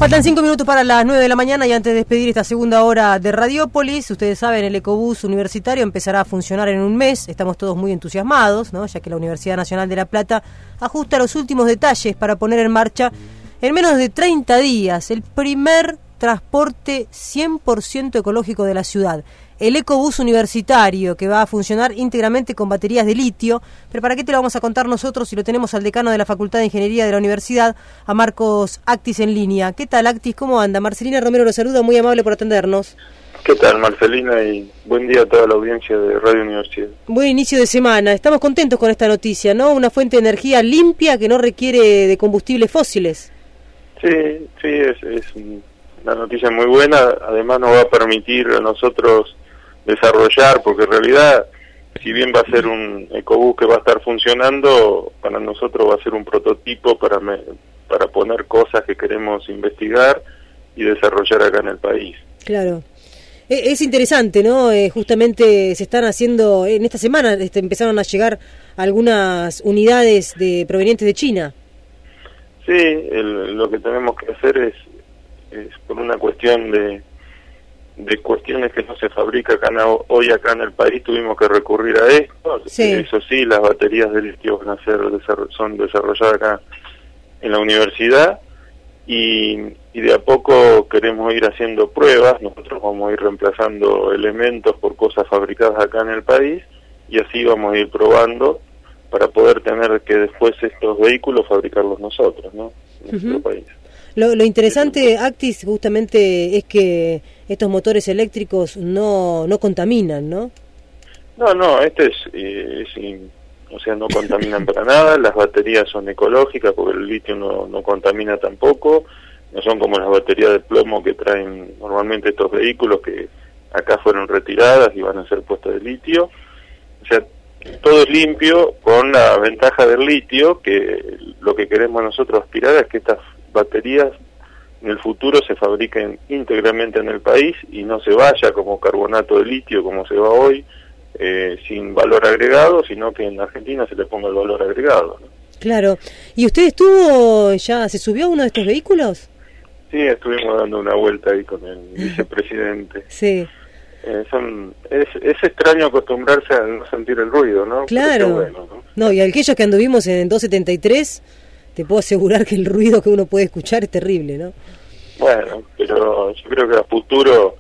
Faltan 5 minutos para las 9 de la mañana y antes de despedir esta segunda hora de Radiópolis, ustedes saben, el ecobús universitario empezará a funcionar en un mes. Estamos todos muy entusiasmados, ¿no? Ya que la Universidad Nacional de La Plata ajusta los últimos detalles para poner en marcha en menos de 30 días el primer transporte 100% ecológico de la ciudad. El ecobús universitario, que va a funcionar íntegramente con baterías de litio. Pero ¿para qué te lo vamos a contar nosotros si lo tenemos al decano de la Facultad de Ingeniería de la Universidad, a Marcos Actis, en línea? ¿Qué tal, Actis? ¿Cómo anda? Marcelina Romero lo saluda, muy amable por atendernos. ¿Qué tal, Marcelina? Y buen día a toda la audiencia de Radio Universidad. Buen inicio de semana. Estamos contentos con esta noticia, ¿no? Una fuente de energía limpia que no requiere de combustibles fósiles. Sí, es una noticia muy buena. Además nos va a permitir a nosotros desarrollar, porque en realidad, si bien va a ser un ecobús que va a estar funcionando, para nosotros va a ser un prototipo para poner cosas que queremos investigar y desarrollar acá en el país. Claro. Es interesante, ¿no? Justamente se están haciendo, en esta semana empezaron a llegar algunas unidades provenientes de China. Sí, lo que tenemos que hacer es por una cuestión de cuestiones que no se fabrica hoy acá en el país, tuvimos que recurrir a esto. Sí. Eso sí, las baterías de litio van a son desarrolladas acá en la universidad y de a poco queremos ir haciendo pruebas. Nosotros vamos a ir reemplazando elementos por cosas fabricadas acá en el país y así vamos a ir probando para poder tener que después estos vehículos fabricarlos nosotros, ¿no? En nuestro país. Lo interesante, Actis, justamente es que estos motores eléctricos no contaminan, ¿no? No, o sea, no contaminan para nada. Las baterías son ecológicas porque el litio no contamina tampoco. No son como las baterías de plomo que traen normalmente estos vehículos que acá fueron retiradas y van a ser puestas de litio. O sea, todo es limpio, con la ventaja del litio, que lo que queremos nosotros aspirar es que estas baterías en el futuro se fabriquen íntegramente en el país y no se vaya como carbonato de litio como se va hoy, sin valor agregado, sino que en Argentina se le ponga el valor agregado, ¿no? Claro. ¿Y usted se subió a uno de estos vehículos? Sí, estuvimos dando una vuelta ahí con el vicepresidente. Sí. Es extraño acostumbrarse a no sentir el ruido, ¿no? Claro. Bueno, ¿no? No, y aquellos que anduvimos en 273, te puedo asegurar que el ruido que uno puede escuchar es terrible, ¿no? Bueno, pero yo creo que a futuro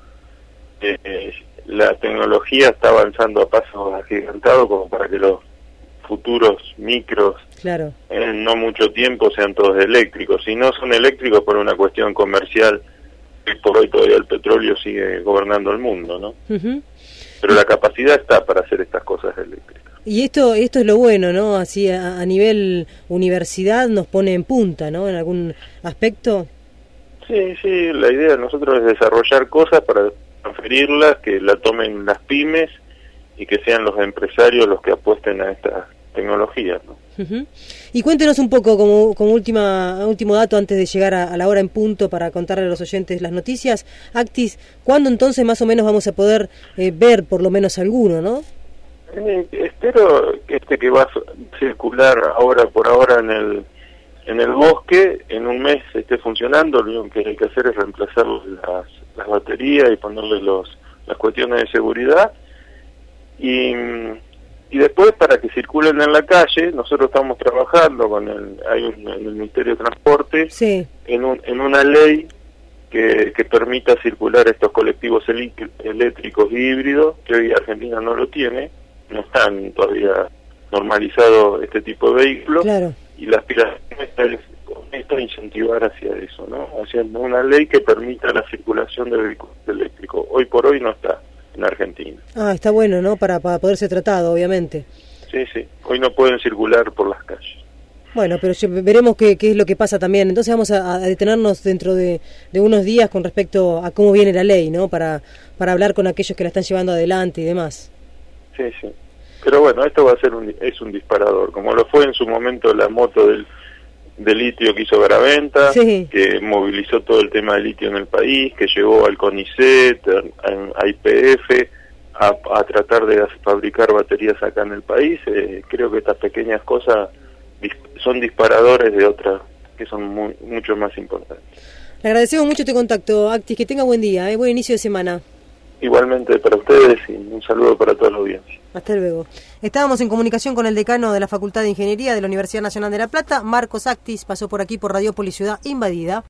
la tecnología está avanzando a pasos agigantados como para que los futuros micros, claro, en no mucho tiempo sean todos eléctricos. Si no son eléctricos por una cuestión comercial, por hoy todavía el petróleo sigue gobernando el mundo, ¿no? Pero la capacidad está para hacer estas cosas eléctricas. Y esto es lo bueno, ¿no? Así a nivel universidad nos pone en punta, ¿no? En algún aspecto. Sí, la idea de nosotros es desarrollar cosas para transferirlas, que la tomen las pymes y que sean los empresarios los que apuesten a estas tecnologías, ¿no? Y cuéntenos un poco, como último dato antes de llegar a la hora en punto para contarle a los oyentes las noticias, Actis, ¿cuándo entonces más o menos vamos a poder ver por lo menos alguno, no? Espero que va a circular por ahora en el bosque, en un mes esté funcionando. Lo único que hay que hacer es reemplazar las baterías y ponerle las cuestiones de seguridad y después, para que circulen en la calle, nosotros estamos trabajando en el Ministerio de Transporte, sí, en una ley que permita circular estos colectivos eléctricos y híbridos, que hoy Argentina no lo tiene, no están todavía normalizados este tipo de vehículos, claro, y la aspiración es incentivar hacia eso, ¿no? Haciendo una ley que permita la circulación de vehículos eléctricos. Hoy por hoy no está en Argentina. Está bueno, ¿no? Para poder ser tratado, obviamente. Sí. Hoy no pueden circular por las calles. Bueno, pero veremos qué es lo que pasa también. Entonces vamos a detenernos dentro de unos días con respecto a cómo viene la ley, ¿no? Para hablar con aquellos que la están llevando adelante y demás. Sí. Pero bueno, esto va a ser un disparador, como lo fue en su momento la moto de litio que hizo Garaventa, sí, que movilizó todo el tema de litio en el país, que llevó al CONICET, a YPF, a tratar de fabricar baterías acá en el país. Creo que estas pequeñas cosas son disparadores de otras que son mucho más importantes. Le agradecemos mucho este contacto, Actis, que tenga buen día, buen inicio de semana. Igualmente para ustedes y un saludo para toda la audiencia. Hasta luego. Estábamos en comunicación con el decano de la Facultad de Ingeniería de la Universidad Nacional de La Plata, Marcos Actis, pasó por aquí por Radiópolis Ciudad Invadida.